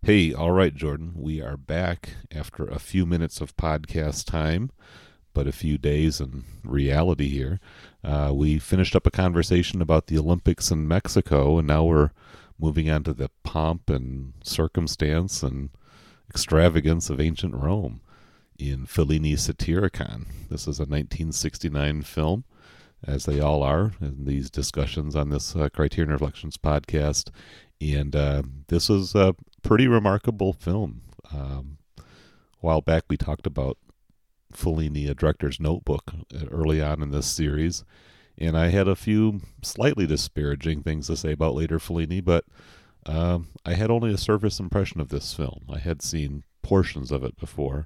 Hey, all right, Jordan. We are back after a few minutes of podcast time, but a few days in reality here. We finished up a conversation about the Olympics in Mexico, and now we're moving on to the pomp and circumstance and extravagance of ancient Rome in Fellini's Satyricon. This is a 1969 film, as they all are in these discussions on this Criterion Reflections podcast. And this is a pretty remarkable film. A while back, we talked about Fellini, a director's notebook, early on in this series. And I had a few slightly disparaging things to say about later Fellini, but I had only a surface impression of this film. I had seen portions of it before,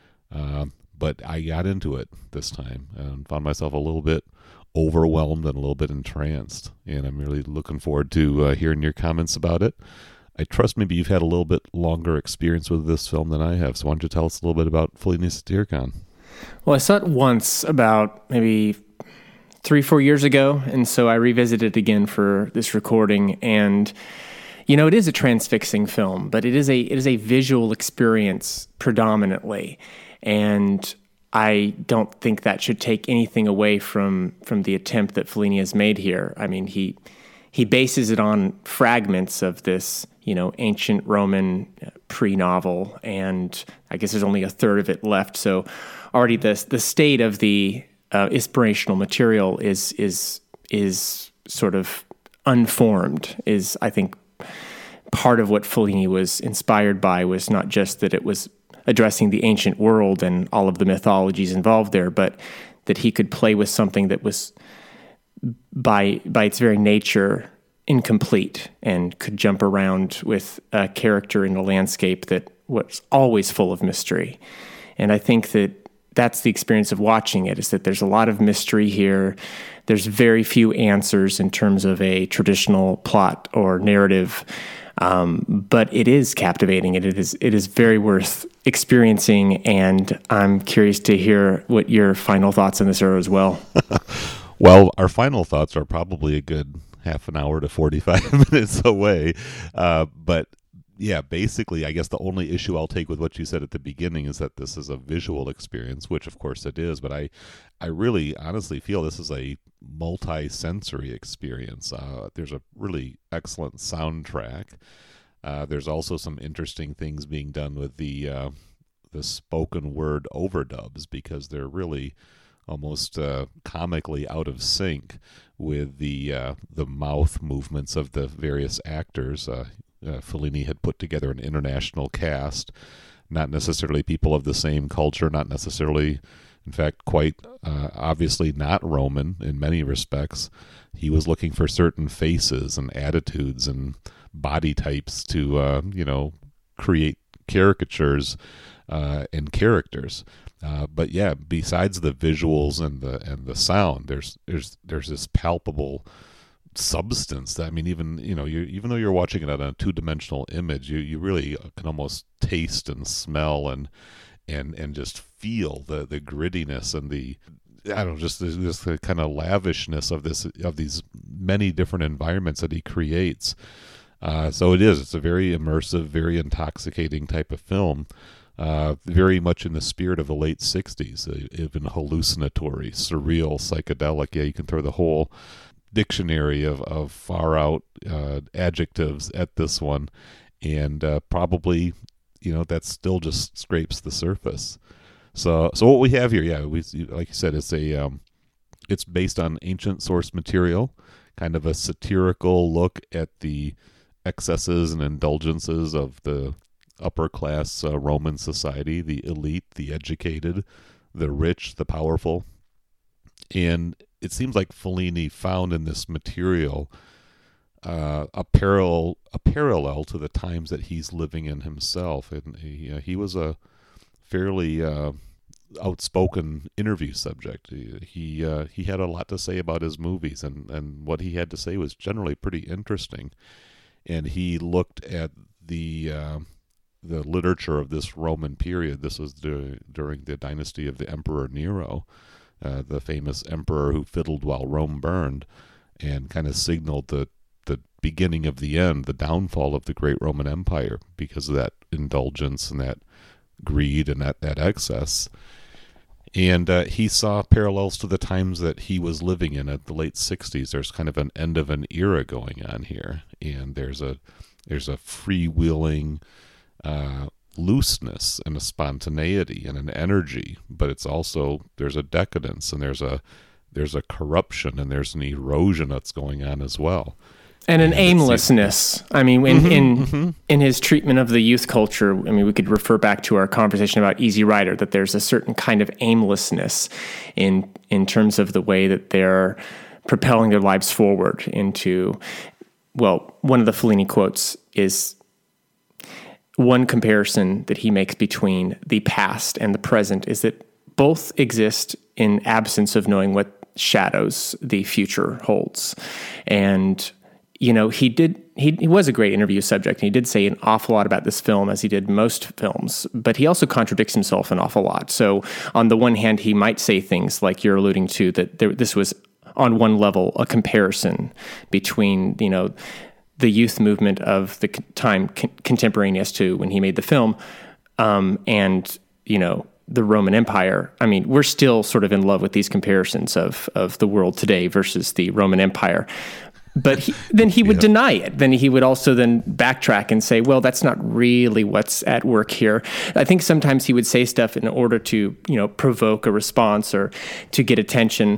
but I got into it this time and found myself a little bit overwhelmed and a little bit entranced. And I'm really looking forward to hearing your comments about it. I trust maybe you've had a little bit longer experience with this film than I have. So why don't you tell us a little bit about Fellini's Satyricon? Well, I saw it once about maybe 3-4 years ago, and so I revisited it again for this recording. And it is a transfixing film, but it is a visual experience predominantly, and I don't think that should take anything away from the attempt that Fellini has made here. I mean, he bases it on fragments of this, ancient Roman pre-novel, and I guess there's only a third of it left. So already the state of the inspirational material is sort of unformed. Is, I think, part of what Fellini was inspired by was not just that it was addressing the ancient world and all of the mythologies involved there, but that he could play with something that was by its very nature incomplete and could jump around with a character in a landscape that was always full of mystery. And I think that that's the experience of watching it, is that there's a lot of mystery here. There's very few answers in terms of a traditional plot or narrative. But it is captivating. It is very worth experiencing, and I'm curious to hear what your final thoughts on this are as well. Well, our final thoughts are probably a good half an hour to 45 minutes away. But yeah, basically, I guess the only issue I'll take with what you said at the beginning is that this is a visual experience, which of course it is, but I really honestly feel this is a multi-sensory experience. There's a really excellent soundtrack. There's also some interesting things being done with the spoken word overdubs, because they're really almost comically out of sync with the mouth movements of the various actors. Fellini had put together an international cast, not necessarily people of the same culture, not necessarily, in fact, quite obviously not Roman in many respects. He was looking for certain faces and attitudes and body types to, create caricatures and characters. But yeah, besides the visuals and the sound, there's this palpable substance. I mean, even though you're watching it on a two-dimensional image, you really can almost taste and smell and just feel the grittiness and the, I don't know, just the kind of lavishness of these many different environments that he creates. So it's a very immersive, very intoxicating type of film. Very much in the spirit of the late 60s, even hallucinatory, surreal, psychedelic. Yeah, you can throw the whole dictionary of far out adjectives at this one, and probably that still just scrapes the surface. So what we have here, yeah, like you said, it's based on ancient source material, kind of a satirical look at the excesses and indulgences of the upper class Roman society, the elite, the educated, the rich, the powerful. And it seems like Fellini found in this material a parallel to the times that he's living in himself. And he was a fairly outspoken interview subject. He had a lot to say about his movies, and what he had to say was generally pretty interesting. And he looked at the literature of this Roman period. This was during the dynasty of the Emperor Nero, the famous emperor who fiddled while Rome burned, and kind of signaled the beginning of the end, the downfall of the great Roman Empire because of that indulgence and that greed and that excess. And he saw parallels to the times that he was living in at the late 60s. There's kind of an end of an era going on here. And there's a freewheeling looseness and a spontaneity and an energy, but it's also, there's a decadence and there's a corruption and there's an erosion that's going on as well. And an aimlessness. I mean, in his treatment of the youth culture, I mean, we could refer back to our conversation about Easy Rider, that there's a certain kind of aimlessness in terms of the way that they're propelling their lives forward into, well, one of the Fellini quotes is one comparison that he makes between the past and the present is that both exist in absence of knowing what shadows the future holds. And you know, he was a great interview subject, and he did say an awful lot about this film, as he did most films, but he also contradicts himself an awful lot. So on the one hand, he might say things like you're alluding to, that this was, on one level, a comparison between, you know, the youth movement of the time contemporaneous to when he made the film, and, you know, the Roman Empire. I mean, we're still sort of in love with these comparisons of the world today versus the Roman Empire. But then he would deny it. Then he would also then backtrack and say, well, that's not really what's at work here. I think sometimes he would say stuff in order to, you know, provoke a response or to get attention.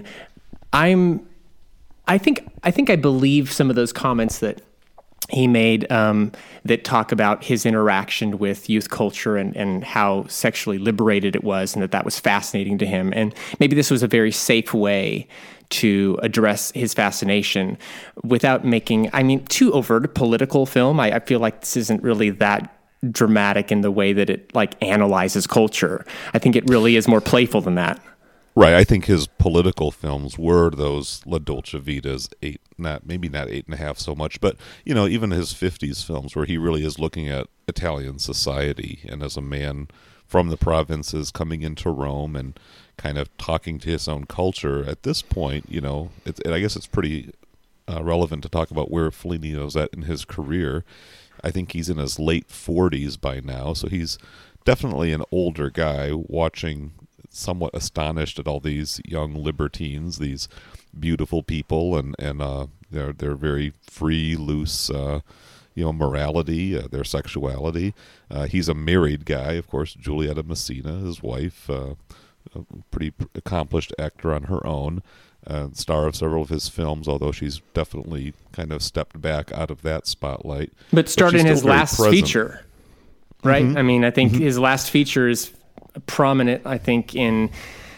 I think I believe some of those comments that he made that talk about his interaction with youth culture and how sexually liberated it was, and that was fascinating to him. And maybe this was a very safe way to address his fascination without making, I mean, too overt a political film. I feel like this isn't really that dramatic in the way that it like analyzes culture. I think it really is more playful than that. Right. I think his political films were those La Dolce Vita's, maybe not 8.5 so much, but, you know, even his 50s films where he really is looking at Italian society and as a man from the provinces coming into Rome and kind of talking to his own culture. At this point, you know, I guess it's pretty relevant to talk about where Fellini was at in his career. I think he's in his late 40s by now, so he's definitely an older guy watching, somewhat astonished at all these young libertines, these beautiful people, and their very free, loose, you know, morality, their sexuality. He's a married guy, of course. Giulietta Messina, his wife, a pretty accomplished actor on her own, star of several of his films, although she's definitely kind of stepped back out of that spotlight. But started in his last feature, right? Mm-hmm. I mean, I think his last feature is prominent, I think, in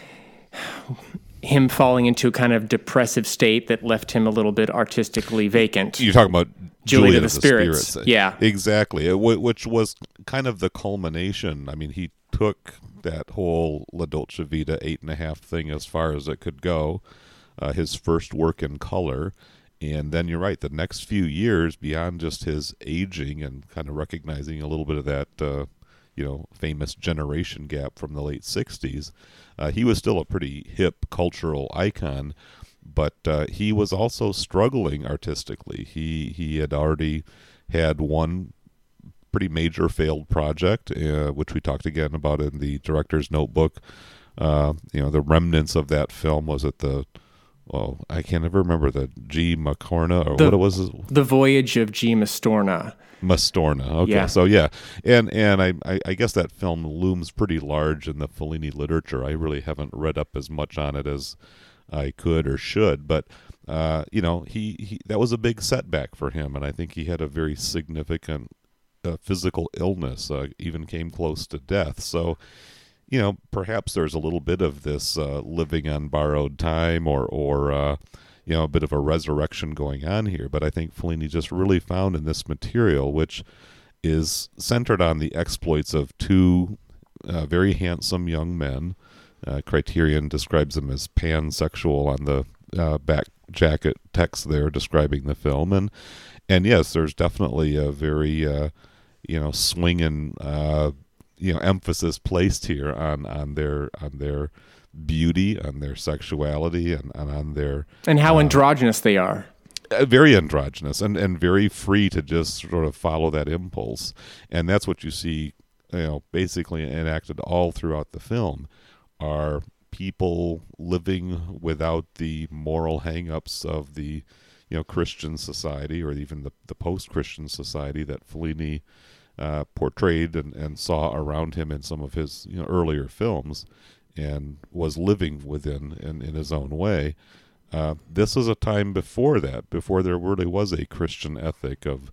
him falling into a kind of depressive state that left him a little bit artistically vacant. You're talking about Juliet of the Spirits. Yeah. Exactly. Which was kind of the culmination. I mean, he took that whole La Dolce Vita 8.5 thing as far as it could go, his first work in color. And then you're right, the next few years, beyond just his aging and kind of recognizing a little bit of that, you know, famous generation gap from the late 60s, he was still a pretty hip cultural icon, but he was also struggling artistically. He had already had one pretty major failed project, which we talked again about in the director's notebook. You know, the remnants of that film was at I can't ever remember, the G. Mastorna, or what it was. The Voyage of G. Mastorna. Okay. Yeah. So yeah, and I guess that film looms pretty large in the Fellini literature. I really haven't read up as much on it as I could or should, but you know, he that was a big setback for him, and I think he had a very significant physical illness, even came close to death. So, you know, perhaps there's a little bit of this living on borrowed time, or you know, a bit of a resurrection going on here. But I think Fellini just really found in this material, which is centered on the exploits of two very handsome young men. Criterion describes them as pansexual on the back jacket text there describing the film. And yes, there's definitely a very, you know, swinging, you know, emphasis placed here on their beauty, on their sexuality, and on their and how androgynous they are. very androgynous and very free to just sort of follow that impulse. And that's what you see, basically enacted all throughout the film, are people living without the moral hang-ups of the Christian society, or even the post-Christian society that Fellini portrayed and saw around him in some of his earlier films, and was living within in his own way. This is a time before that, before there really was a Christian ethic of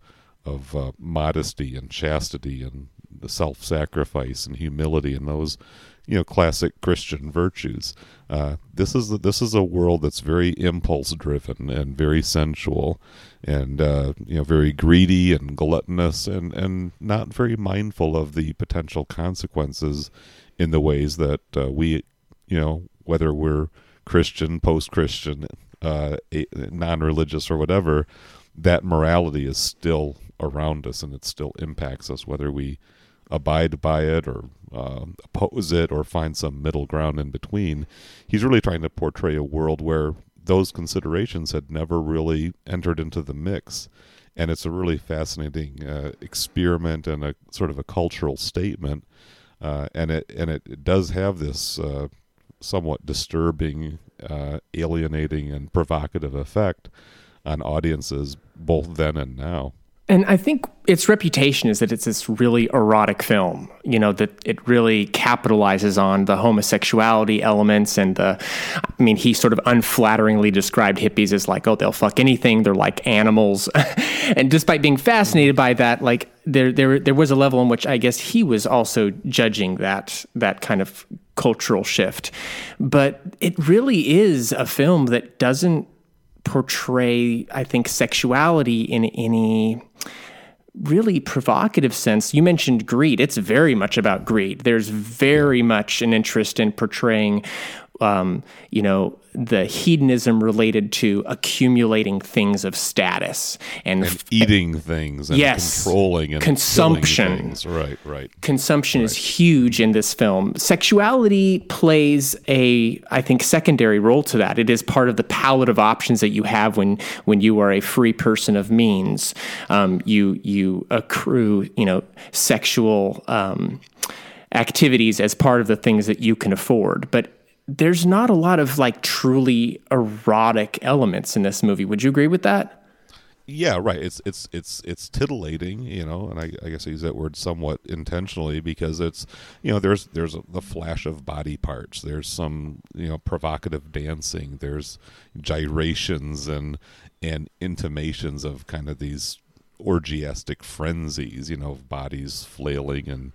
modesty and chastity and the self-sacrifice and humility and those classic Christian virtues. This is a world that's very impulse-driven and very sensual, and very greedy and gluttonous, and not very mindful of the potential consequences in the ways that we, whether we're Christian, post-Christian, non-religious, or whatever, that morality is still around us, and it still impacts us, whether we abide by it or oppose it or find some middle ground in between. He's really trying to portray a world where those considerations had never really entered into the mix, and it's a really fascinating experiment and a sort of a cultural statement, and it does have this somewhat disturbing, alienating, and provocative effect on audiences both then and now. And I think its reputation is that it's this really erotic film, that it really capitalizes on the homosexuality elements and he sort of unflatteringly described hippies as like, oh, they'll fuck anything. They're like animals. And despite being fascinated by that, like there was a level in which I guess he was also judging that kind of cultural shift. But it really is a film that doesn't portray, I think, sexuality in any really provocative sense. You mentioned greed. It's very much about greed. There's very much an interest in portraying, the hedonism related to accumulating things of status and eating things and controlling and consumption. Things. Right. Consumption is huge in this film. Sexuality plays I think, secondary role to that. It is part of the palette of options that you have when you are a free person of means. You accrue, sexual activities as part of the things that you can afford. But there's not a lot of like truly erotic elements in this movie. Would you agree with that? Yeah, right. It's titillating, and I guess I use that word somewhat intentionally because it's, there's the flash of body parts. There's some, provocative dancing. There's gyrations and intimations of kind of these orgiastic frenzies, bodies flailing and,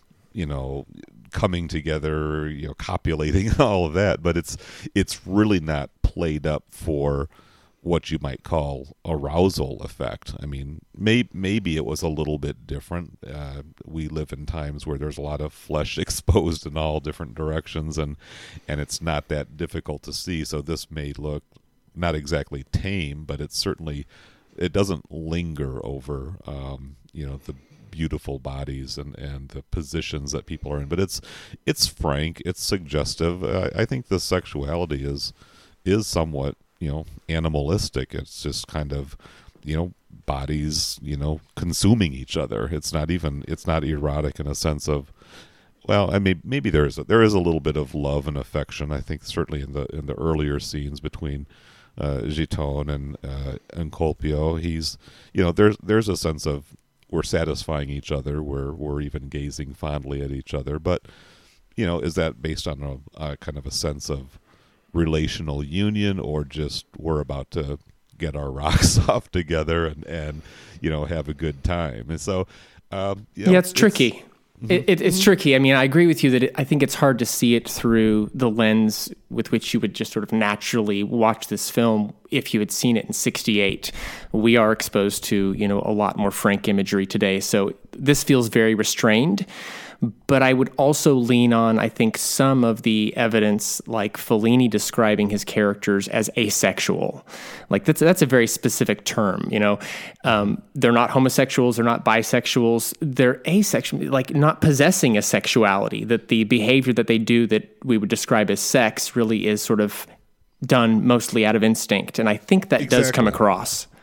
coming together, copulating, all of that. But it's really not played up for what you might call arousal effect. I mean, maybe it was a little bit different. We live in times where there's a lot of flesh exposed in all different directions, and it's not that difficult to see. So this may look not exactly tame, but it doesn't linger over, the beautiful bodies and the positions that people are in. But it's frank, it's suggestive. I think the sexuality is somewhat, animalistic. It's just kind of, bodies, consuming each other. It's not erotic in a sense of, well, I mean, maybe there is a little bit of love and affection. I think certainly in the earlier scenes between Giton and Colpio, he's, there's a sense of we're satisfying each other, we're even gazing fondly at each other. But, is that based on a kind of a sense of relational union, or just we're about to get our rocks off together and have a good time? And so it's tricky. It's tricky. I mean, I agree with you that I think it's hard to see it through the lens with which you would just sort of naturally watch this film if you had seen it in '68. We are exposed to, a lot more frank imagery today. So this feels very restrained. But I would also lean on, I think, some of the evidence, like Fellini describing his characters as asexual. Like that's a very specific term. They're not homosexuals, they're not bisexuals, they're asexual, like not possessing a sexuality. That the behavior that they do that we would describe as sex really is sort of done mostly out of instinct, and I think that does come across.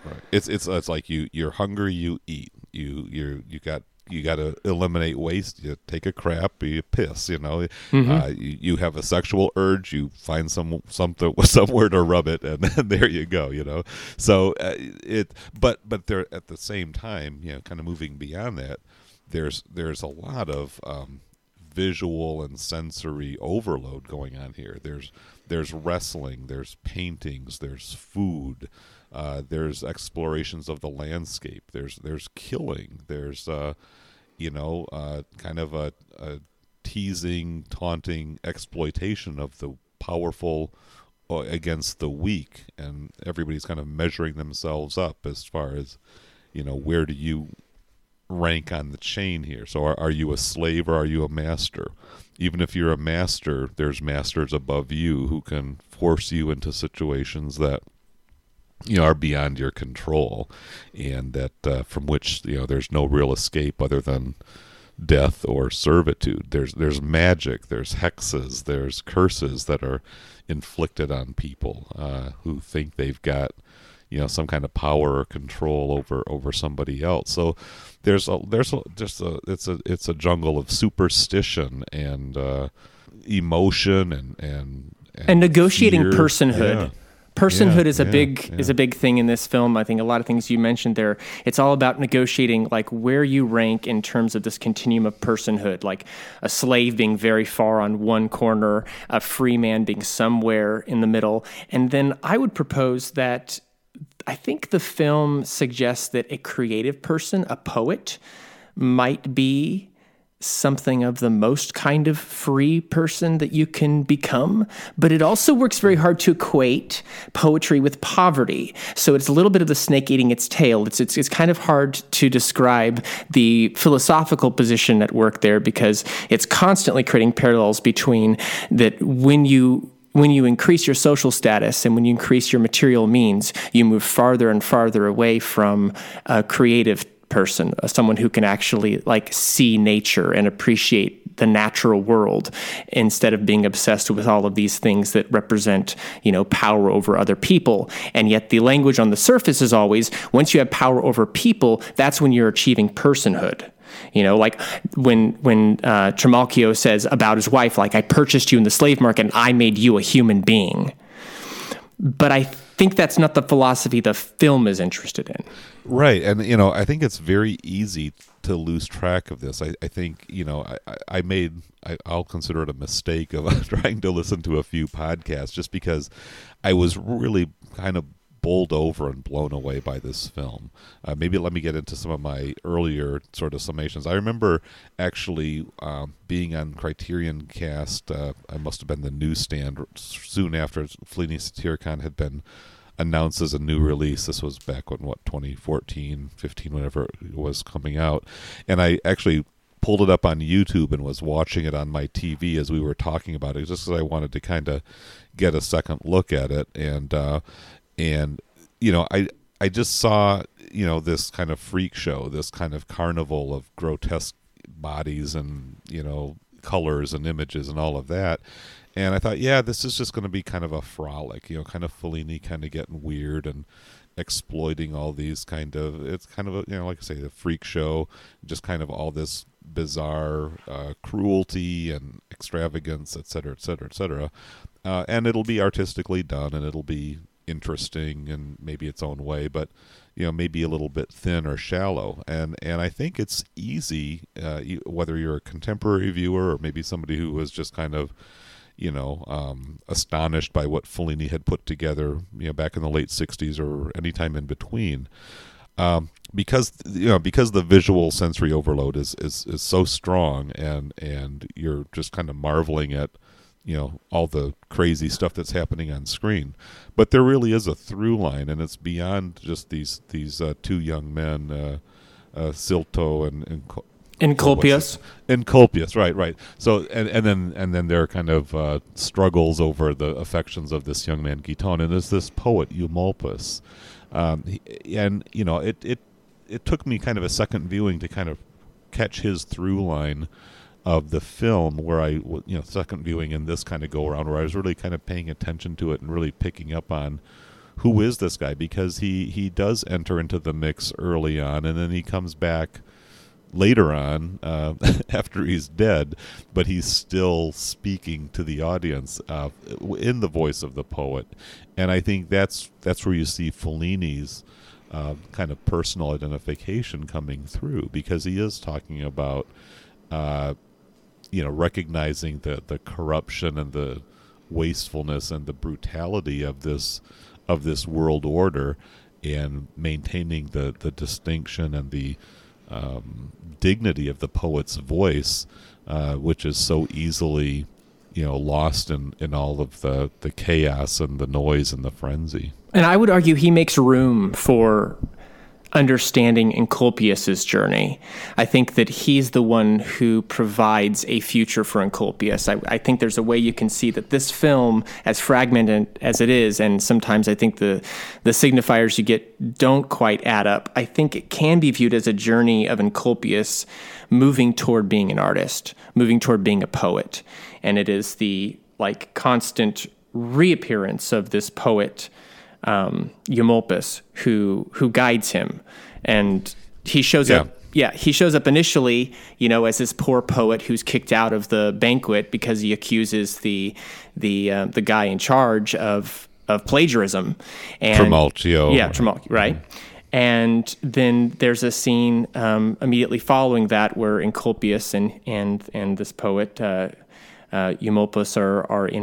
Right. It's like you're hungry, you eat. You got to eliminate waste. You take a crap, you piss. You have a sexual urge. You find something somewhere to rub it, and then there you go. So but there at the same time, kind of moving beyond that, there's a lot of visual and sensory overload going on here. There's wrestling, there's paintings, there's food, there's explorations of the landscape, there's killing, there's kind of a teasing, taunting exploitation of the powerful against the weak, and everybody's kind of measuring themselves up as far as where do you rank on the chain here. So are you a slave or are you a master? Even if you're a master, there's masters above you who can force you into situations that are beyond your control, and that from which there's no real escape other than death or servitude. There's magic, there's hexes, there's curses that are inflicted on people who think they've got some kind of power or control over somebody else. So it's a jungle of superstition and emotion and negotiating fear. personhood. Yeah. Personhood is a big thing in this film. I think a lot of things you mentioned there, it's all about negotiating like where you rank in terms of this continuum of personhood, like a slave being very far on one corner, a free man being somewhere in the middle. And then I would propose that I think the film suggests that a creative person, a poet, might be something of the most kind of free person that you can become, but it also works very hard to equate poetry with poverty. So it's a little bit of the snake eating its tail. It's kind of hard to describe the philosophical position at work there, because it's constantly creating parallels between that when you increase your social status and when you increase your material means, you move farther and farther away from a creative person, someone who can actually like see nature and appreciate the natural world instead of being obsessed with all of these things that represent, power over other people. And yet the language on the surface is always, once you have power over people, that's when you're achieving personhood. Like when Trimalchio says about his wife, like, I purchased you in the slave market and I made you a human being. But I think that's not the philosophy the film is interested in. Right. And, I think it's very easy to lose track of this. I think, I'll consider it a mistake of trying to listen to a few podcasts just because I was really kind of bowled over and blown away by this film. Maybe let me get into some of my earlier sort of summations. I remember actually being on Criterion Cast. I must have been the newsstand soon after Fellini Satyricon had been announced as a new release. This was back when 2014, 15, whenever it was coming out, and I actually pulled it up on YouTube and was watching it on my TV as we were talking about it, just because I wanted to kind of get a second look at it. And I just saw this kind of freak show, this kind of carnival of grotesque bodies and colors and images and all of that. And I thought, yeah, this is just going to be kind of a frolic, kind of Fellini kind of getting weird and exploiting all these it's kind of like I say, the freak show, just kind of all this bizarre cruelty and extravagance, et cetera, et cetera, et cetera. And it'll be artistically done and it'll be interesting in maybe its own way, but maybe a little bit thin or shallow. And I think it's easy, whether you're a contemporary viewer or maybe somebody who was just kind of astonished by what Fellini had put together, back in the late '60s or any time in between, because the visual sensory overload is so strong, and you're just kind of marveling at all the crazy stuff that's happening on screen. But there really is a through line, and it's beyond just these two young men, Silto and Encolpius. Encolpius, right. So and then there are kind of struggles over the affections of this young man Giton, and there's this poet Eumolpus, it took me kind of a second viewing to kind of catch his through line of the film, where I second viewing in this kind of go around, where I was really kind of paying attention to it and really picking up on who is this guy? Because he does enter into the mix early on, and then he comes back later on after he's dead, but he's still speaking to the audience in the voice of the poet. And I think that's where you see Fellini's kind of personal identification coming through, because he is talking about recognizing the corruption and the wastefulness and the brutality of this world order, and maintaining the distinction and the dignity of the poet's voice, which is so easily lost in all of the chaos and the noise and the frenzy. And I would argue he makes room for understanding Encolpius's journey. I think that he's the one who provides a future for Encolpius. I think there's a way you can see that this film, as fragmented as it is, and sometimes I think the signifiers you get don't quite add up, I think it can be viewed as a journey of Encolpius moving toward being an artist, moving toward being a poet. And it is the constant reappearance of this poet, Eumolpus, who guides him, and he shows up. Yeah, he shows up initially, as this poor poet who's kicked out of the banquet because he accuses the guy in charge of plagiarism. And Trimalchio. Yeah, Trimalchio, right. And then there's a scene immediately following that where Encolpius and this poet Eumolpus are in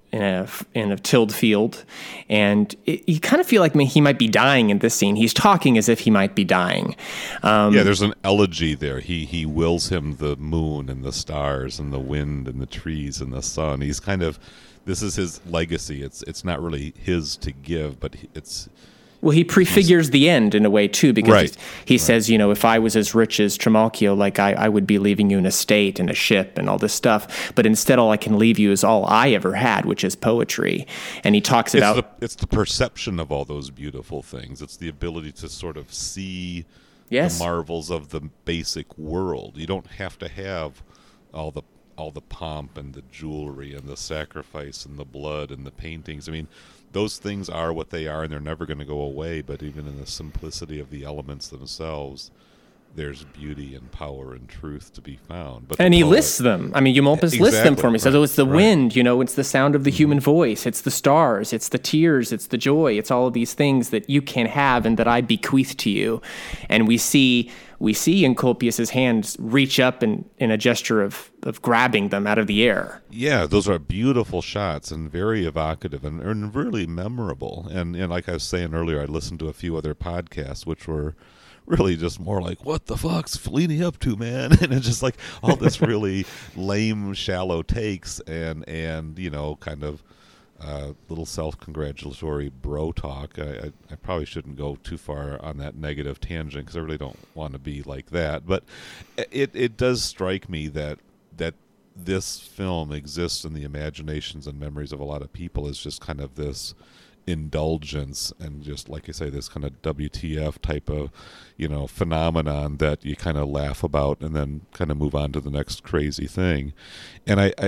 a tilled field, and you kind of feel like he might be dying in this scene. He's talking as if he might be dying. There's an elegy there. He wills him the moon and the stars and the wind and the trees and the sun. He's this is his legacy. It's not really his to give, but it's. Well, he prefigures the end in a way, too, because he says, if I was as rich as Trimalchio, I would be leaving you an estate and a ship and all this stuff. But instead, all I can leave you is all I ever had, which is poetry. And he talks about... It's the perception of all those beautiful things. It's the ability to sort of see the marvels of the basic world. You don't have to have all the pomp and the jewelry and the sacrifice and the blood and the paintings. I mean, those things are what they are, and they're never going to go away. But even in the simplicity of the elements themselves, there's beauty and power and truth to be found. And he lists them. I mean, Eumolpus lists them for me. So it's the wind, it's the sound of the human voice, it's the stars, it's the tears, it's the joy, it's all of these things that you can have and that I bequeath to you. And we see Encolpius's hands reach up in a gesture of grabbing them out of the air. Yeah, those are beautiful shots and very evocative and really memorable. And like I was saying earlier, I listened to a few other podcasts which were really just more like, what the fuck's Fellini up to, man? And it's just like all this really lame, shallow takes and kind of little self-congratulatory bro talk. I probably shouldn't go too far on that negative tangent because I really don't want to be like that. But it does strike me that this film exists in the imaginations and memories of a lot of people as just kind of this indulgence and just, like I say, this kind of WTF type of phenomenon that you kind of laugh about and then kind of move on to the next crazy thing. And I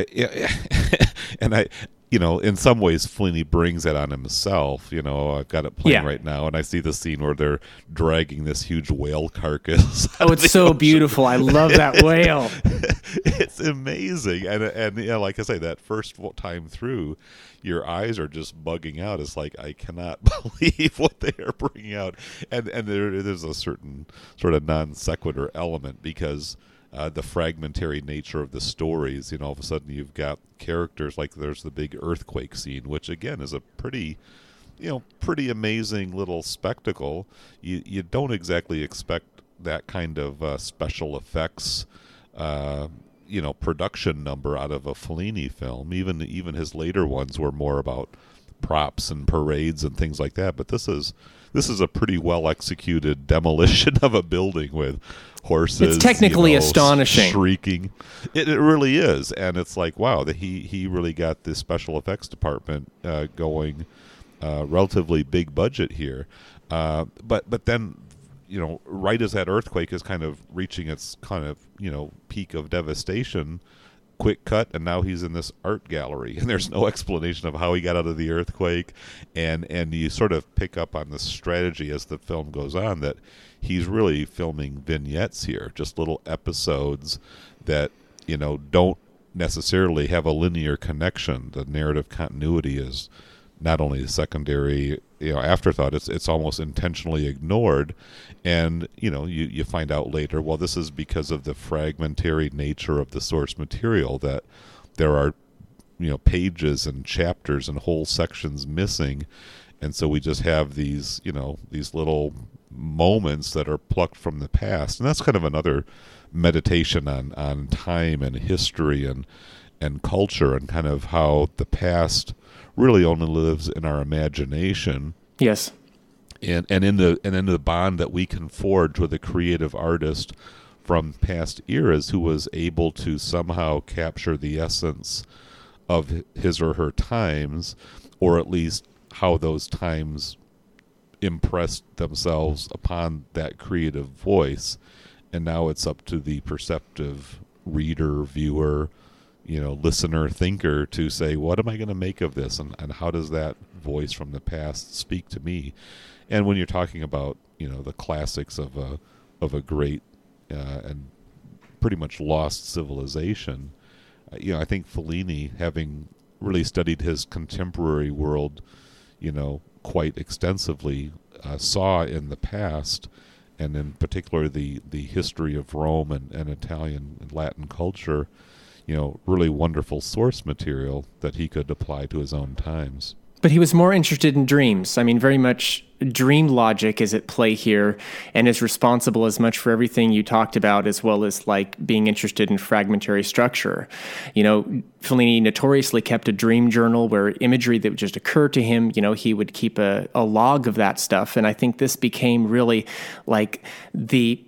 in some ways, Fellini brings that on himself. I've got it playing right now, and I see the scene where they're dragging this huge whale carcass. Oh, it's so beautiful. I love that whale. It's amazing. And like I say, that first time through, your eyes are just bugging out. It's like, I cannot believe what they are bringing out. And there's a certain sort of non sequitur element because the fragmentary nature of the stories, all of a sudden you've got characters like there's the big earthquake scene, which again is a pretty amazing little spectacle. You don't exactly expect that kind of special effects, production number out of a Fellini film. Even his later ones were more about props and parades and things like that. But this is a pretty well executed demolition of a building with horses. It's technically astonishing, shrieking. It really is, and it's like, wow, that he really got this special effects department going, relatively big budget here. But then, right as that earthquake is kind of reaching its kind of peak of devastation, quick cut, and now he's in this art gallery, and there's no explanation of how he got out of the earthquake, and you sort of pick up on the strategy as the film goes on that he's really filming vignettes here, just little episodes that don't necessarily have a linear connection. The narrative continuity is not only a secondary afterthought, it's almost intentionally ignored, and you find out later, well, this is because of the fragmentary nature of the source material, that there are pages and chapters and whole sections missing, and so we just have these these little moments that are plucked from the past. And that's kind of another meditation on time and history and culture, and kind of how the past really only lives in our imagination. Yes. And in the bond that we can forge with a creative artist from past eras who was able to somehow capture the essence of his or her times, or at least how those times impressed themselves upon that creative voice. And now it's up to the perceptive reader, viewer, listener, thinker to say, what am I going to make of this, and how does that voice from the past speak to me? And when you're talking about the classics of a great and pretty much lost civilization, I think Fellini, having really studied his contemporary world quite extensively, saw in the past, and in particular the history of Rome and Italian and Latin culture, really wonderful source material that he could apply to his own times. But he was more interested in dreams. I mean, very much dream logic is at play here, and is responsible as much for everything you talked about, as well as like being interested in fragmentary structure. Fellini notoriously kept a dream journal where imagery that would just occur to him, he would keep a log of that stuff. And I think this became really like the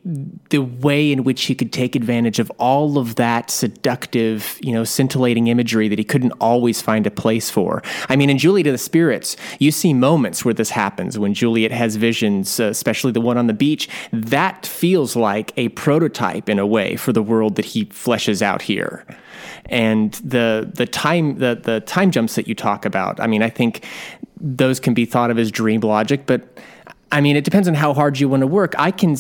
way in which he could take advantage of all of that seductive, scintillating imagery that he couldn't always find a place for. I mean, in Juliet of the Spirits, you see moments where this happens. When Juliet has visions, especially the one on the beach, that feels like a prototype in a way for the world that he fleshes out here. And the time jumps that you talk about, I mean, I think those can be thought of as dream logic, but I mean, it depends on how hard you want to work. I can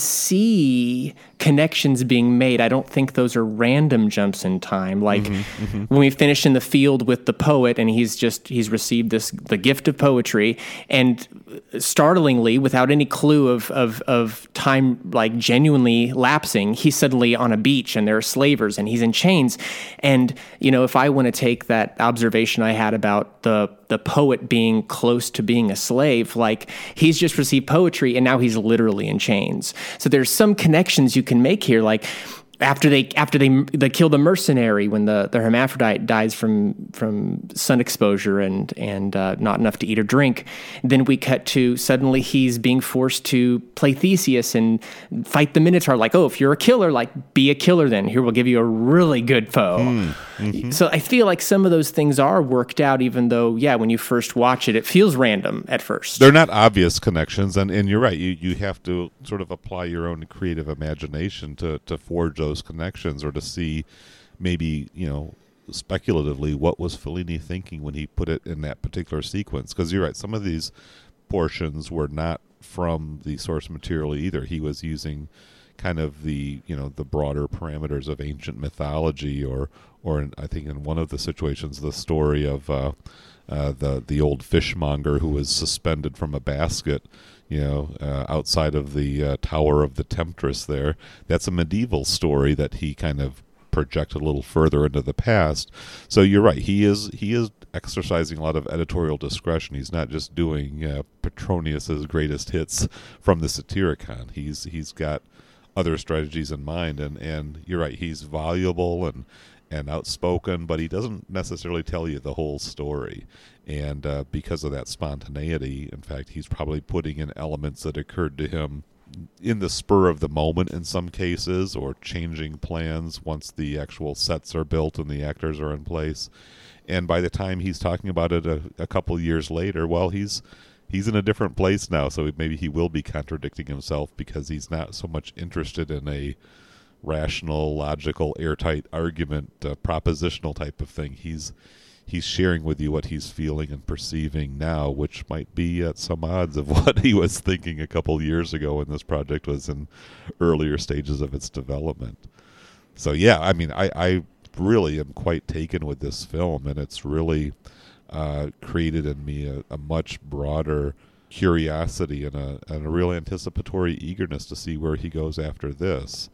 see connections being made. I don't think those are random jumps in time. Like when we finish in the field with the poet, and he's received the gift of poetry, and startlingly, without any clue of time, like genuinely lapsing, he's suddenly on a beach and there are slavers and he's in chains. And if I want to take that observation I had about the poet being close to being a slave, like he's just received poetry and now he's literally in chains. So there's some connections you can make here, like after they kill the mercenary when the hermaphrodite dies from sun exposure and not enough to eat or drink. Then we cut to suddenly he's being forced to play Theseus and fight the Minotaur. Like, oh, if you're a killer, like be a killer then. Here, we'll give you a really good foe. So I feel like some of those things are worked out, even though, when you first watch it, it feels random at first. They're not obvious connections, and you're right. You have to sort of apply your own creative imagination to forge those connections, or to see maybe, speculatively, what was Fellini thinking when he put it in that particular sequence. Because you're right, some of these portions were not from the source material either. He was using kind of the broader parameters of ancient mythology, or I think in one of the situations, the story of the old fishmonger who was suspended from a basket, outside of the Tower of the Temptress there. That's a medieval story that he kind of projected a little further into the past. So you're right. He is exercising a lot of editorial discretion. He's not just doing Petronius's greatest hits from the Satyricon. He's got other strategies in mind, and you're right. He's voluble and outspoken, but he doesn't necessarily tell you the whole story. And because of that spontaneity, in fact, he's probably putting in elements that occurred to him in the spur of the moment in some cases, or changing plans once the actual sets are built and the actors are in place. And by the time he's talking about it a couple of years later, well, he's in a different place now, so maybe he will be contradicting himself because he's not so much interested in a rational, logical, airtight argument, propositional type of thing. He's sharing with you what he's feeling and perceiving now, which might be at some odds of what he was thinking a couple years ago when this project was in earlier stages of its development. So yeah, I mean, I really am quite taken with this film, and it's really created in me a much broader curiosity and a real anticipatory eagerness to see where he goes after this.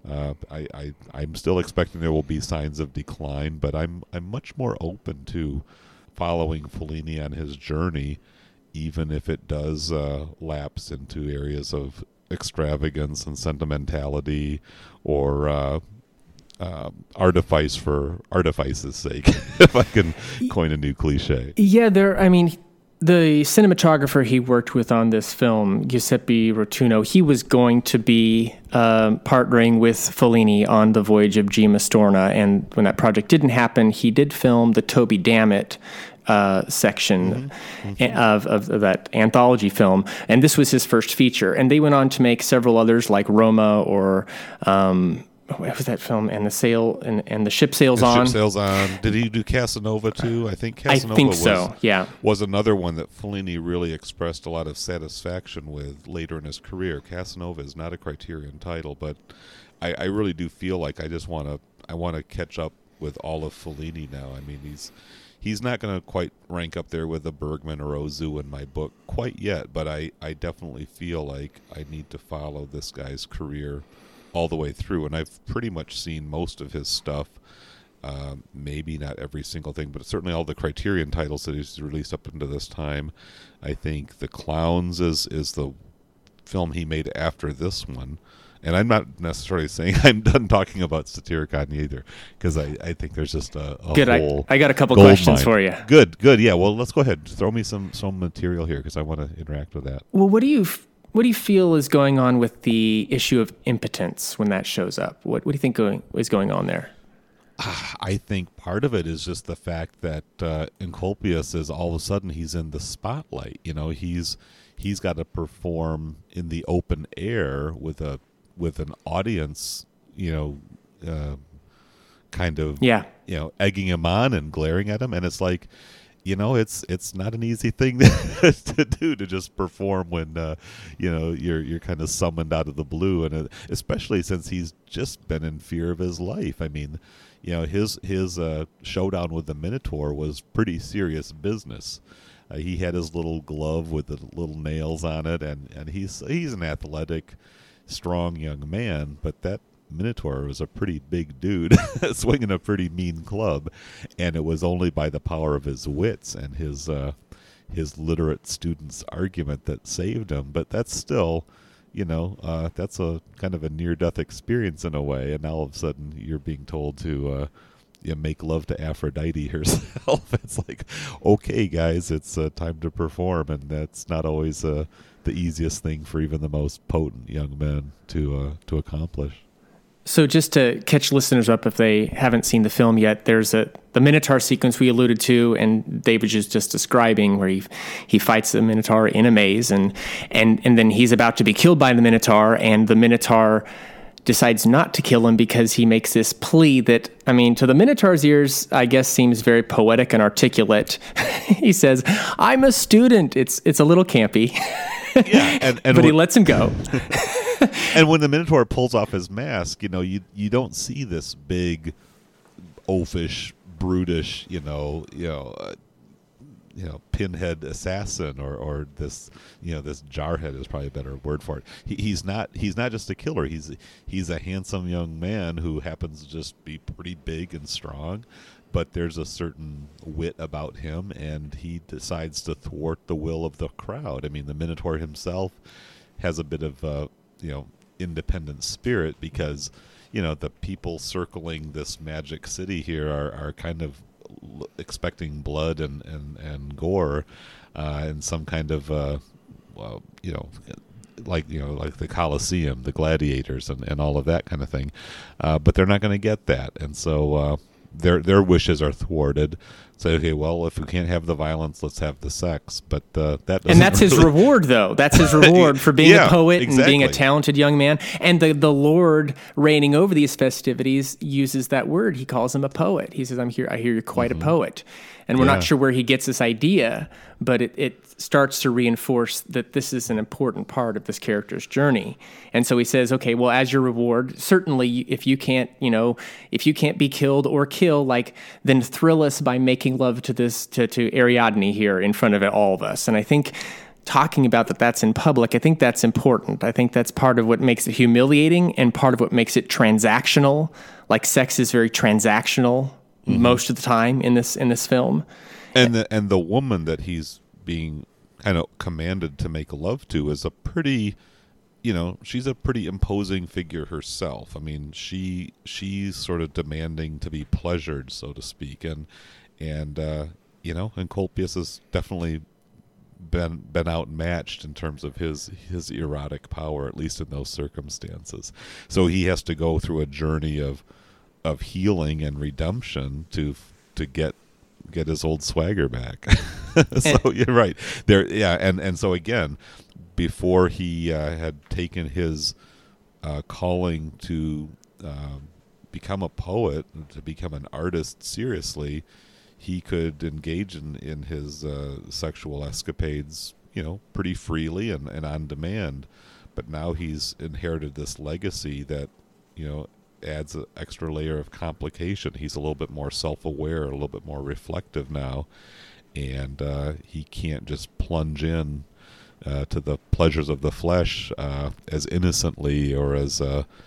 I'm still expecting there will be signs of decline, but I'm much more open to following Fellini on his journey, even if it does lapse into areas of extravagance and sentimentality, or artifice for artifice's sake, if I can coin a new cliche. Yeah, I mean, the cinematographer he worked with on this film, Giuseppe Rotunno, he was going to be partnering with Fellini on The Voyage of G. Mastorna, and when that project didn't happen, he did film the Toby Dammit section of that anthology film, and this was his first feature. And they went on to make several others like Roma, or what was that film? And the ship sails on. Ship sails on. Did he do Casanova too? I think Casanova. I think so. Yeah, was another one that Fellini really expressed a lot of satisfaction with later in his career. Casanova is not a Criterion title, but I really do feel like I want to catch up with all of Fellini now. I mean, he's not going to quite rank up there with a Bergman or Ozu in my book quite yet, but I definitely feel like I need to follow this guy's career all the way through, and I've pretty much seen most of his stuff. Maybe not every single thing, but certainly all the Criterion titles that he's released up into this time. I think The Clowns is the film he made after this one, and I'm not necessarily saying I'm done talking about Satyricon either, because I think there's just a good. Whole I got a couple questions for you. Good. Yeah. Well, let's go ahead. Throw me some material here, because I want to interact with that. Well, what do you feel is going on with the issue of impotence when that shows up? What do you think is going on there? I think part of it is just the fact that Encolpius is all of a sudden he's in the spotlight. You know, he's got to perform in the open air with an audience. You know, kind of egging him on and glaring at him, and it's like, you know, it's not an easy thing to do, to just perform when you're kind of summoned out of the blue, and especially since he's just been in fear of his life. I mean, you know, his showdown with the Minotaur was pretty serious business. He had his little glove with the little nails on it, and he's an athletic, strong young man, but that Minotaur was a pretty big dude swinging a pretty mean club, and it was only by the power of his wits and his literate student's argument that saved him. But that's still, you know, that's a kind of a near-death experience in a way, and now all of a sudden you're being told to make love to Aphrodite herself. It's like, okay, guys, it's time to perform, and that's not always the easiest thing for even the most potent young men to accomplish. So just to catch listeners up if they haven't seen the film yet, there's the Minotaur sequence we alluded to, and David was just describing, where he fights the Minotaur in a maze, and then he's about to be killed by the Minotaur, and the Minotaur decides not to kill him because he makes this plea that, I mean, to the Minotaur's ears, I guess seems very poetic and articulate. He says, "I'm a student." It's a little campy. Yeah, but he lets him go. And when the Minotaur pulls off his mask, you know, you don't see this big, oafish, brutish, pinhead assassin, or this, this jarhead is probably a better word for it. He's not just a killer. He's a handsome young man who happens to just be pretty big and strong, but there's a certain wit about him, and he decides to thwart the will of the crowd. I mean, the Minotaur himself has a bit of independent spirit, because the people circling this magic city here are kind of expecting blood and gore, and some kind of like the Colosseum, the gladiators, and all of that kind of thing, but they're not going to get that, and so their wishes are thwarted. say, okay, well, if we can't have the violence, let's have the sex. But that doesn't And that's his really- reward, though. That's his reward for being Yeah, a poet and being a exactly. talented young man. And the Lord reigning over these festivities uses that word. He calls him a poet. He says, I hear you're quite a poet. And we're Yeah. not sure where he gets this idea, but it starts to reinforce that this is an important part of this character's journey. And so he says, okay, well, as your reward, certainly if you can't be killed or kill, then thrill us by making love to Ariadne here in front of all of us. And I think talking about that's in public, I think that's important. I think that's part of what makes it humiliating and part of what makes it transactional. Like sex is very transactional most of the time in this film. And the woman that he's being kind of commanded to make love to is a pretty, she's a pretty imposing figure herself. I mean, she's sort of demanding to be pleasured, so to speak, and Encolpius has definitely been outmatched in terms of his erotic power, at least in those circumstances. So he has to go through a journey of healing and redemption to get his old swagger back. So you're right there. Yeah. And so again, before he had taken his calling to become a poet, to become an artist seriously, he could engage in his sexual escapades, pretty freely and on demand. But now he's inherited this legacy that, adds an extra layer of complication. He's a little bit more self-aware, a little bit more reflective now, and he can't just plunge in to the pleasures of the flesh as innocently or as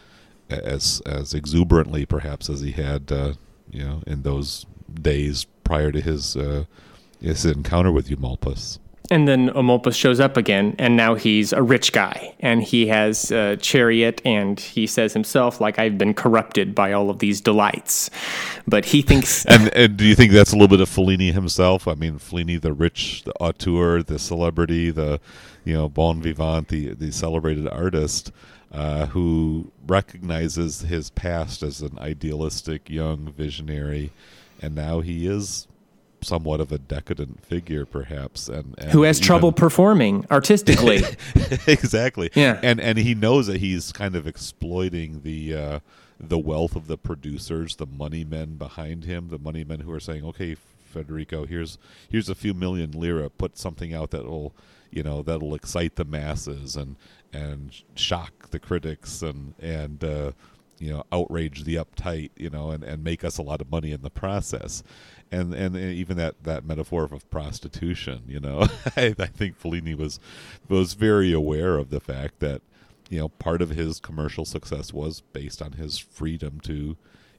exuberantly, perhaps, as he had, in those days prior to his encounter with Eumolpus. And then Eumolpus shows up again, and now he's a rich guy, and he has a chariot, and he says himself, I've been corrupted by all of these delights. But he thinks... and do you think that's a little bit of Fellini himself? I mean, Fellini, the rich, the auteur, the celebrity, the, bon vivant, the celebrated artist, who recognizes his past as an idealistic young visionary, and now he is somewhat of a decadent figure, perhaps, and who has trouble performing artistically. Exactly. Yeah. And he knows that he's kind of exploiting the wealth of the producers, the money men behind him, the money men who are saying, okay, Federico, here's a few million lira, put something out that'll excite the masses and shock the critics and outrage the uptight, and make us a lot of money in the process. And even that metaphor of prostitution, I think Fellini was very aware of the fact that, part of his commercial success was based on his freedom to,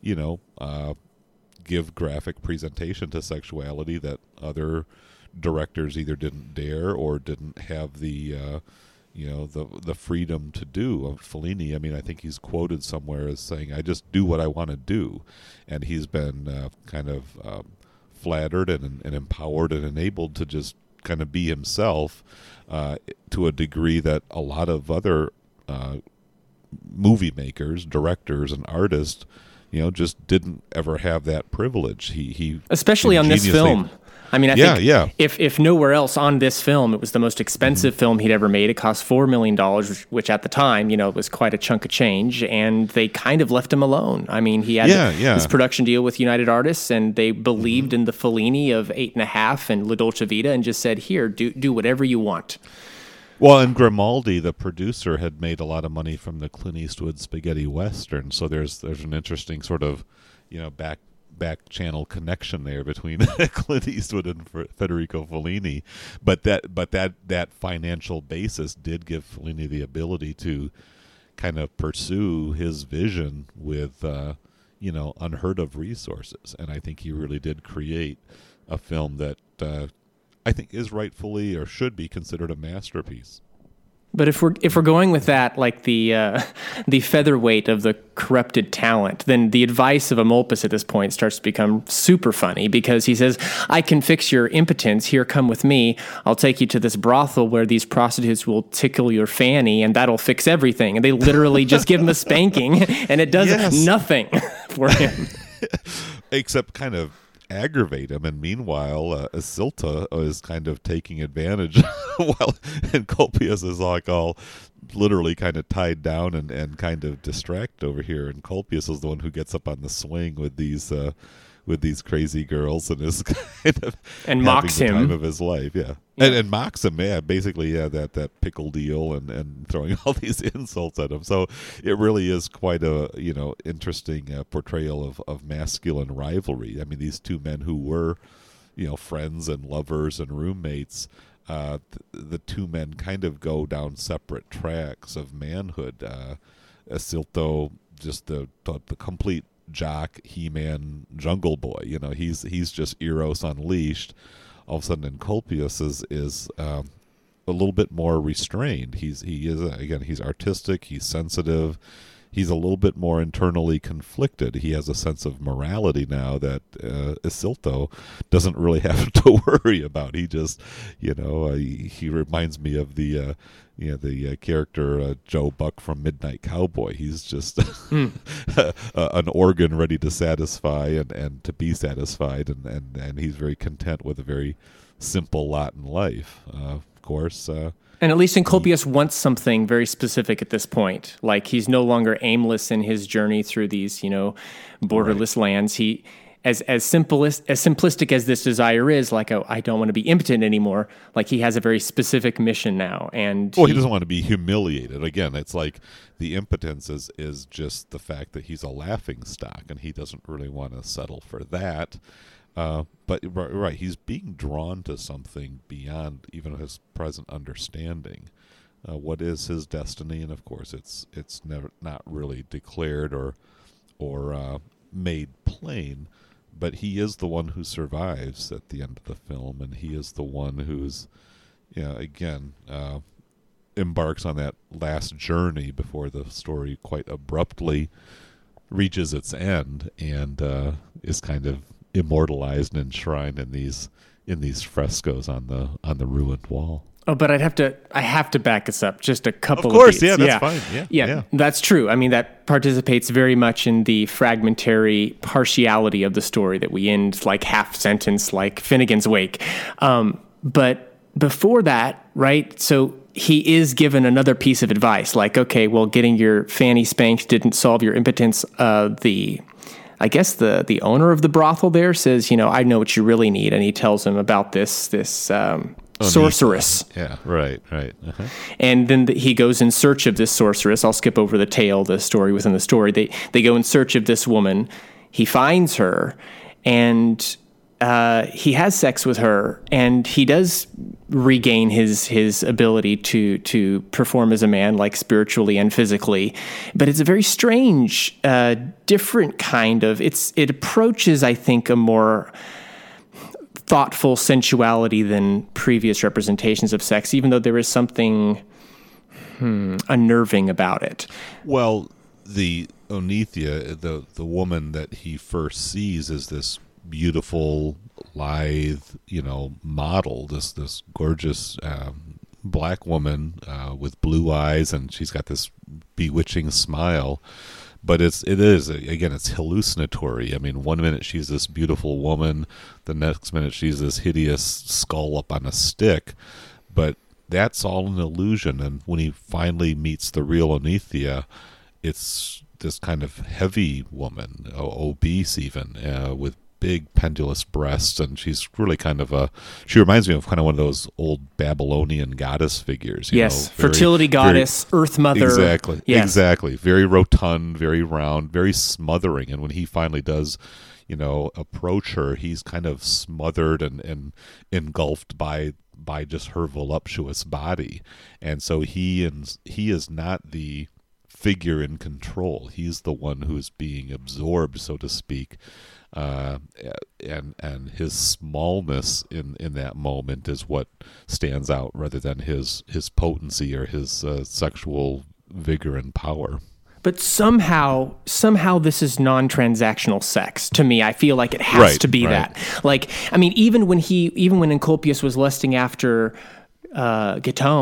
give graphic presentation to sexuality that other directors either didn't dare or didn't have the freedom to do. Fellini, I mean, I think he's quoted somewhere as saying, "I just do what I want to do," and he's been kind of flattered and empowered and enabled to just kind of be himself to a degree that a lot of other movie makers, directors, and artists, just didn't ever have that privilege. He especially on this film. I mean, I think yeah. if nowhere else on this film, it was the most expensive film he'd ever made. It cost $4 million, which at the time, was quite a chunk of change, and they kind of left him alone. I mean, he had this production deal with United Artists, and they believed in the Fellini of 8.5 and La Dolce Vita and just said, here, do whatever you want. Well, and Grimaldi, the producer, had made a lot of money from the Clint Eastwood spaghetti western, so there's an interesting sort of, back channel connection there between Clint Eastwood and Federico Fellini, but that financial basis did give Fellini the ability to kind of pursue his vision with unheard of resources, and I think he really did create a film that I think is rightfully or should be considered a masterpiece. But if we're going with that, like the featherweight of the corrupted talent, then the advice of Eumolpus at this point starts to become super funny, because he says, "I can fix your impotence. Here, come with me. I'll take you to this brothel where these prostitutes will tickle your fanny, and that'll fix everything." And they literally just give him a spanking, and it does nothing for him. Except kind of aggravate him. And meanwhile, Isilta is kind of taking advantage while Encolpius is like all literally kind of tied down and kind of distracted over here. And Encolpius is the one who gets up on the swing with these crazy girls and is kind of and mocks the him time of his life, yeah. And mocks him, basically, that pickle deal and throwing all these insults at him. So it really is quite a interesting portrayal of masculine rivalry. I mean, these two men who were friends and lovers and roommates. The two men kind of go down separate tracks of manhood. Isilto, just the complete jock, He-Man, Jungle Boy. He's just Eros unleashed. All of a sudden, Encolpius is a little bit more restrained. He is again. He's artistic. He's sensitive. He's a little bit more internally conflicted. He has a sense of morality now that Isilto doesn't really have to worry about. He just, he reminds me of the character Joe Buck from Midnight Cowboy. He's just an organ ready to satisfy and to be satisfied, and he's very content with a very simple lot in life. Of course. And at least Encolpius wants something very specific at this point. Like, he's no longer aimless in his journey through these, borderless lands. He, as simplistic as this desire is, like, I don't want to be impotent anymore. Like, he has a very specific mission now, and he doesn't want to be humiliated. Again, it's like the impotence is just the fact that he's a laughing stock, and he doesn't really want to settle for that. But right, he's being drawn to something beyond even his present understanding. What is his destiny? And of course, it's never not really declared or made plain. But he is the one who survives at the end of the film, and he is the one who's, embarks on that last journey before the story quite abruptly reaches its end, and is kind of immortalized and enshrined in these frescoes on the ruined wall. Oh, but I have to back us up just a couple of course, beats. That's fine. Yeah, that's true. I mean, that participates very much in the fragmentary partiality of the story that we end like half sentence, like Finnegan's Wake. But before that, right? So he is given another piece of advice, like, okay, well, getting your fanny spanked didn't solve your impotence. I guess the owner of the brothel there says, I know what you really need, and he tells him about this sorceress. Yeah, right. Uh-huh. And then he goes in search of this sorceress. I'll skip over the story within the story. They go in search of this woman. He finds her, and he has sex with her, and he does regain his ability to perform as a man, like spiritually and physically. But it's a very strange, different kind of. It approaches, I think, a more thoughtful sensuality than previous representations of sex, even though there is something unnerving about it. Well, the Onethia, the woman that he first sees, is this beautiful, lithe, model, this gorgeous black woman with blue eyes, and she's got this bewitching smile. But it's hallucinatory. I mean, one minute she's this beautiful woman, the next minute she's this hideous skull up on a stick. But that's all an illusion. And when he finally meets the real Onethia, it's this kind of heavy woman, obese even, with big pendulous breasts, and she's really she reminds me of kind of one of those old Babylonian goddess figures. Yes, fertility goddess, earth mother. Exactly, yes. Exactly. Very rotund, very round, very smothering. And when he finally does, approach her, he's kind of smothered and engulfed by just her voluptuous body. And so he is not the figure in control. He's the one who's being absorbed, so to speak. And his smallness in that moment is what stands out, rather than his potency or his sexual vigor and power. But somehow this is non-transactional sex to me. I feel like it has to be that. Like, I mean, even when Encolpius was lusting after Gitone,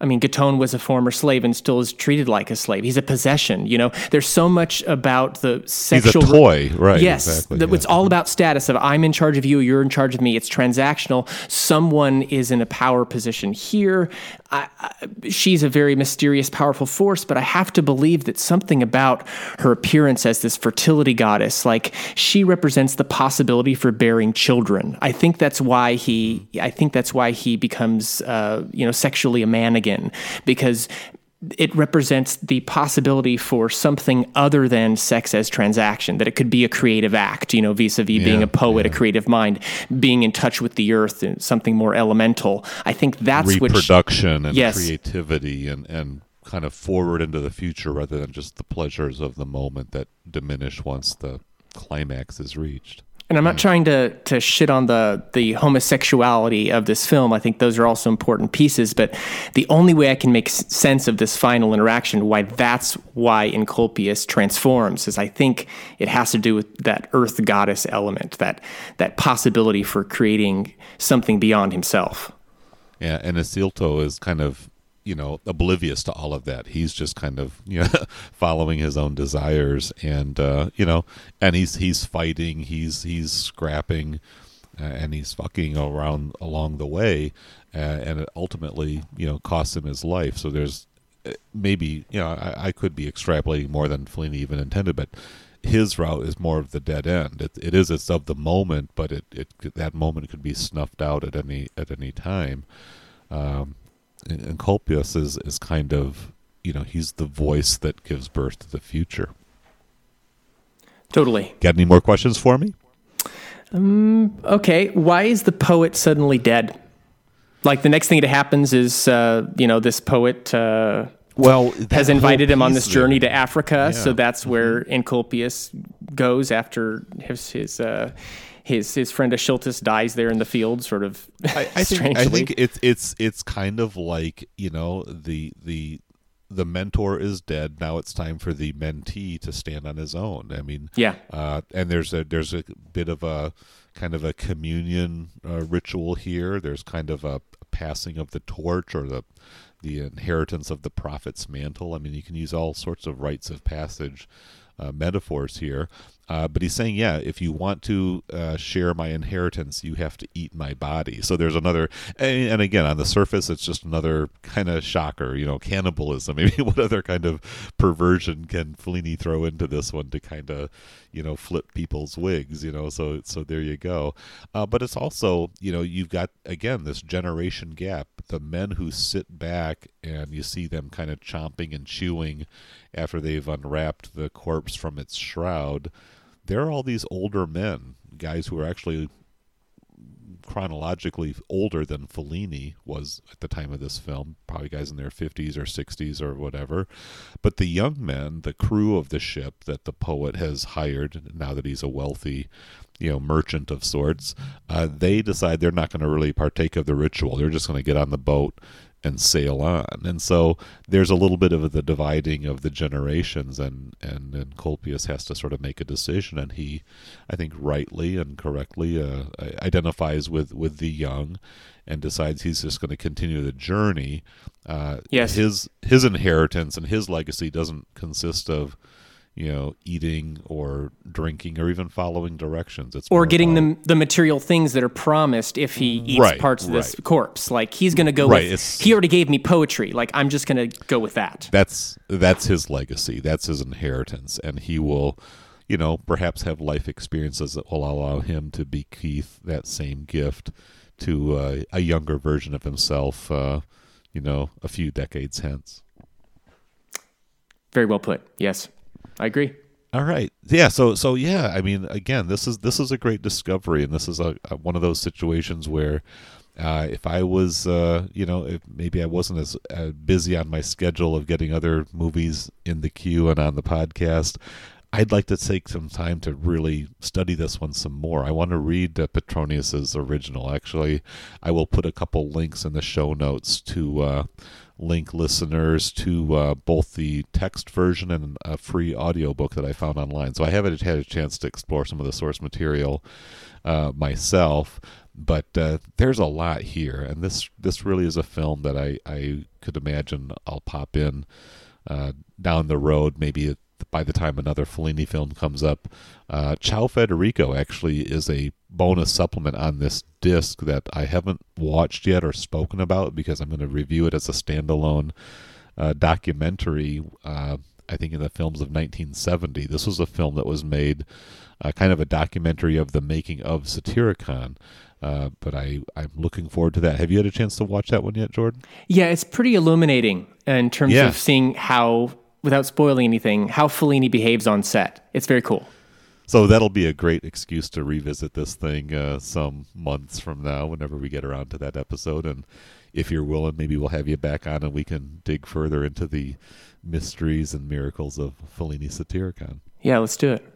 I mean, Gatone was a former slave and still is treated like a slave. He's a possession. There's so much about the sexual. He's a toy, right? Yes, exactly. It's all about status of I'm in charge of you, you're in charge of me. It's transactional. Someone is in a power position here. She's a very mysterious, powerful force, but I have to believe that something about her appearance as this fertility goddess, like she represents the possibility for bearing children. I think that's why he becomes, sexually a man again, because it represents the possibility for something other than sex as transaction, that it could be a creative act, vis-a-vis being a poet, a creative mind, being in touch with the earth, and something more elemental. I think that's reproduction and creativity and kind of forward into the future rather than just the pleasures of the moment that diminish once the climax is reached. And I'm not trying to shit on the homosexuality of this film. I think those are also important pieces. But the only way I can make sense of this final interaction, that's why Encolpius transforms, is I think it has to do with that earth goddess element, that possibility for creating something beyond himself. Yeah, and Isilto is kind of, oblivious to all of that. He's just kind of, following his own desires, and and he's fighting, he's scrapping, and he's fucking around along the way, and it ultimately, costs him his life. So there's maybe, I could be extrapolating more than Fellini even intended, but his route is more of the dead end. It's of the moment, but that moment could be snuffed out at any time. And Encolpius is kind of, he's the voice that gives birth to the future. Totally. Got any more questions for me? Okay. Why is the poet suddenly dead? Like the next thing that happens is, this poet has invited him on this journey to Africa. Yeah. So that's where Encolpius goes after his friend Achilles dies there in the field, sort of. I think it's kind of like, the mentor is dead. Now it's time for the mentee to stand on his own. I mean, and there's a bit of a kind of a communion ritual here. There's kind of a passing of the torch, or the inheritance of the prophet's mantle. I mean, you can use all sorts of rites of passage metaphors here. But he's saying, if you want to share my inheritance, you have to eat my body. So there's another, and again, on the surface, it's just another kind of shocker, cannibalism. Maybe what other kind of perversion can Fellini throw into this one to kind of, flip people's wigs, so there you go. But it's also, you've got, again, this generation gap. The men who sit back and you see them kind of chomping and chewing after they've unwrapped the corpse from its shroud, there are all these older men, guys who are actually chronologically older than Fellini was at the time of this film, probably guys in their 50s or 60s or whatever. But the young men, the crew of the ship that the poet has hired, now that he's a wealthy, merchant of sorts, they decide they're not going to really partake of the ritual. They're just going to get on the boat and sail on. And so there's a little bit of the dividing of the generations, and Encolpius has to sort of make a decision, and he, I think rightly and correctly, identifies with the young and decides he's just going to continue the journey. Yes. His inheritance and his legacy doesn't consist of eating or drinking or even following directions. It's or getting the material things that are promised if he eats parts of this corpse. Like he's going to go with, he already gave me poetry. Like I'm just going to go with that. That's his legacy. That's his inheritance. And he will, perhaps have life experiences that will allow him to bequeath that same gift to a younger version of himself, a few decades hence. Very well put. Yes. I agree. All right. Yeah. So yeah. I mean, again, this is a great discovery, and this is a one of those situations where, if I was, if maybe I wasn't as busy on my schedule of getting other movies in the queue and on the podcast, I'd like to take some time to really study this one some more. I want to read Petronius's original. Actually, I will put a couple links in the show notes to link listeners to both the text version and a free audiobook that I found online. So I haven't had a chance to explore some of the source material myself, but there's a lot here, and this really is a film that I could imagine I'll pop in down the road, maybe by the time another Fellini film comes up. Ciao Federico actually is a bonus supplement on this disc that I haven't watched yet or spoken about, because I'm going to review it as a standalone documentary, I think in the films of 1970. This was a film that was made kind of a documentary of the making of Satyricon. But I'm looking forward to that. Have you had a chance to watch that one yet, Jordan? Yeah, it's pretty illuminating in terms of seeing how, without spoiling anything, how Fellini behaves on set. It's very cool. So that'll be a great excuse to revisit this thing some months from now, whenever we get around to that episode. And if you're willing, maybe we'll have you back on and we can dig further into the mysteries and miracles of Fellini's Satyricon. Yeah, let's do it.